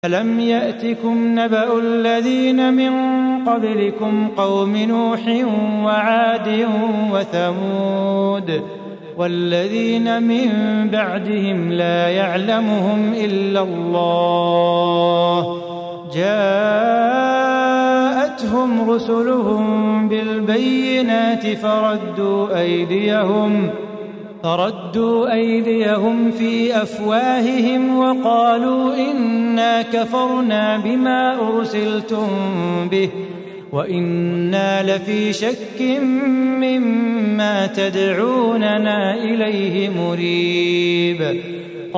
ألم يأتكم نبأ الذين من قبلكم قوم نوح وعاد وثمود والذين من بعدهم لا يعلمهم إلا الله جاءتهم رسلهم بالبينات فردوا أيديهم في أفواههم وقالوا إنا كفرنا بما أرسلتم به وإنا لفي شك مما تدعوننا إليه مريب